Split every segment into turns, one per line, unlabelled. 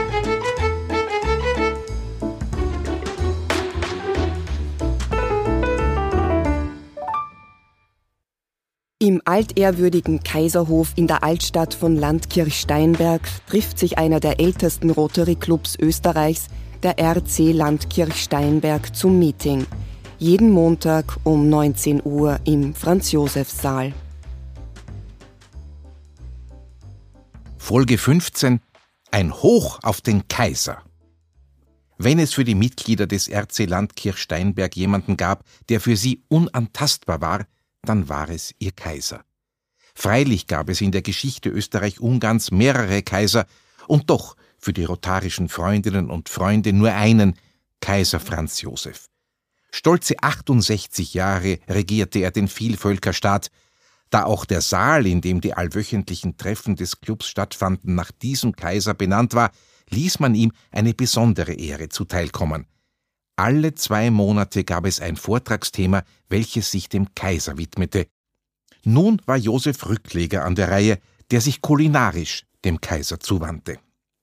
Im altehrwürdigen Kaiserhof in der Altstadt von Landkirch-Steinberg trifft sich einer der ältesten Rotary-Clubs Österreichs, der RC Landkirch-Steinberg, zum Meeting. Jeden Montag um 19 Uhr im Franz-Josefs-Saal.
Folge 15: Ein Hoch auf den Kaiser. Wenn es für die Mitglieder des RC Landkirch-Steinberg jemanden gab, der für sie unantastbar war, dann war es ihr Kaiser. Freilich gab es in der Geschichte Österreich-Ungarns mehrere Kaiser und doch für die rotarischen Freundinnen und Freunde nur einen, Kaiser Franz Josef. Stolze 68 Jahre regierte er den Vielvölkerstaat. Da auch der Saal, in dem die allwöchentlichen Treffen des Clubs stattfanden, nach diesem Kaiser benannt war, ließ man ihm eine besondere Ehre zuteilkommen. Alle 2 Monate gab es ein Vortragsthema, welches sich dem Kaiser widmete. Nun war Josef Rückleger an der Reihe, der sich kulinarisch dem Kaiser zuwandte.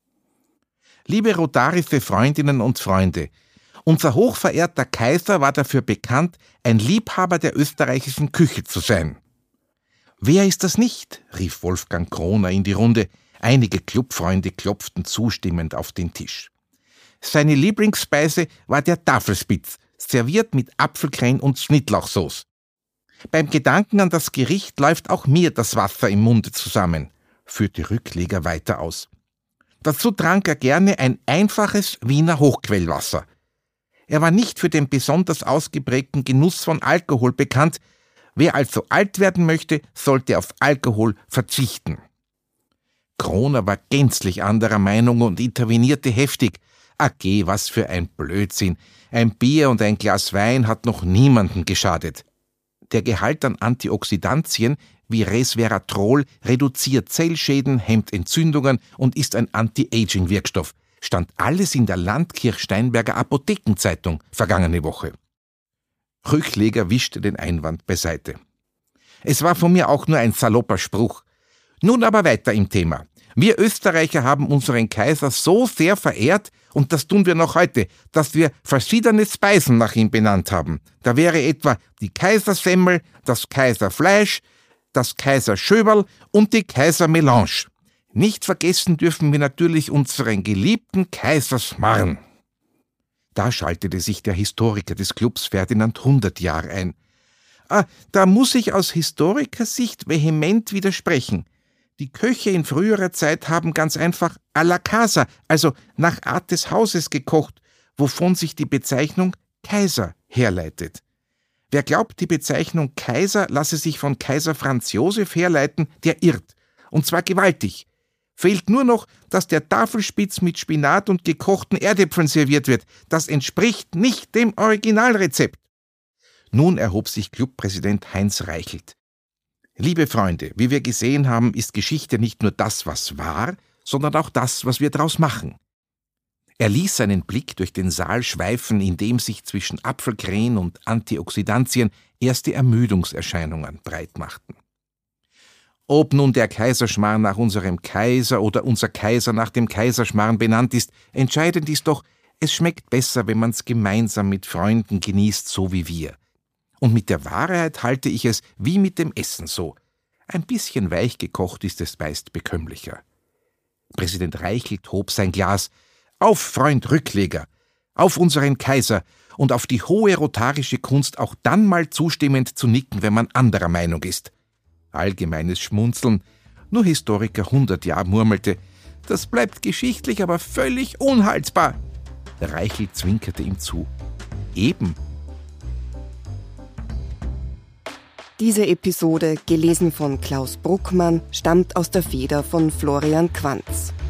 Liebe rotarische Freundinnen und Freunde, unser hochverehrter Kaiser war dafür bekannt, ein Liebhaber der österreichischen Küche zu sein. »Wer ist das nicht?« rief Wolfgang Kroner in die Runde. Einige Clubfreunde klopften zustimmend auf den Tisch. Seine Lieblingsspeise war der Tafelspitz, serviert mit Apfelkrenn und Schnittlauchsoße. Beim Gedanken an das Gericht läuft auch mir das Wasser im Munde zusammen, führte Rückleger weiter aus. Dazu trank er gerne ein einfaches Wiener Hochquellwasser. Er war nicht für den besonders ausgeprägten Genuss von Alkohol bekannt. Wer also alt werden möchte, sollte auf Alkohol verzichten. Kroner war gänzlich anderer Meinung und intervenierte heftig. Geh, was für ein Blödsinn. Ein Bier und ein Glas Wein hat noch niemandem geschadet. Der Gehalt an Antioxidantien wie Resveratrol reduziert Zellschäden, hemmt Entzündungen und ist ein Anti-Aging-Wirkstoff. Stand alles in der Landkirch-Steinberger Apothekenzeitung vergangene Woche. Rückleger wischte den Einwand beiseite. Es war von mir auch nur ein salopper Spruch. Nun aber weiter im Thema. Wir Österreicher haben unseren Kaiser so sehr verehrt, und das tun wir noch heute, dass wir verschiedene Speisen nach ihm benannt haben. Da wäre etwa die Kaisersemmel, das Kaiserfleisch, das Kaiserschöberl und die Kaisermelange. Nicht vergessen dürfen wir natürlich unseren geliebten Kaisersmarrn. Da schaltete sich der Historiker des Clubs Ferdinand Hundertjahr ein. Da muss ich aus Historikersicht vehement widersprechen. Die Köche in früherer Zeit haben ganz einfach à la casa, also nach Art des Hauses gekocht, wovon sich die Bezeichnung Kaiser herleitet. Wer glaubt, die Bezeichnung Kaiser lasse sich von Kaiser Franz Josef herleiten, der irrt. Und zwar gewaltig. Fehlt nur noch, dass der Tafelspitz mit Spinat und gekochten Erdäpfeln serviert wird. Das entspricht nicht dem Originalrezept. Nun erhob sich Clubpräsident Heinz Reichelt. Liebe Freunde, wie wir gesehen haben, ist Geschichte nicht nur das, was war, sondern auch das, was wir daraus machen. Er ließ seinen Blick durch den Saal schweifen, in dem sich zwischen Apfelkren und Antioxidantien erste Ermüdungserscheinungen breitmachten. Ob nun der Kaiserschmarrn nach unserem Kaiser oder unser Kaiser nach dem Kaiserschmarrn benannt ist, entscheidend ist doch, es schmeckt besser, wenn man's gemeinsam mit Freunden genießt, so wie wir. Und mit der Wahrheit halte ich es wie mit dem Essen so. Ein bisschen weich gekocht ist es meist bekömmlicher. Präsident Reichelt hob sein Glas. Auf, Freund Rückleger, auf unseren Kaiser und auf die hohe rotarische Kunst, auch dann mal zustimmend zu nicken, wenn man anderer Meinung ist. Allgemeines Schmunzeln. Nur Historiker Hundertjahr murmelte, das bleibt geschichtlich aber völlig unhaltbar. Reichelt zwinkerte ihm zu. Eben.
Diese Episode, gelesen von Klaus Bruckmann, stammt aus der Feder von Florian Quanz.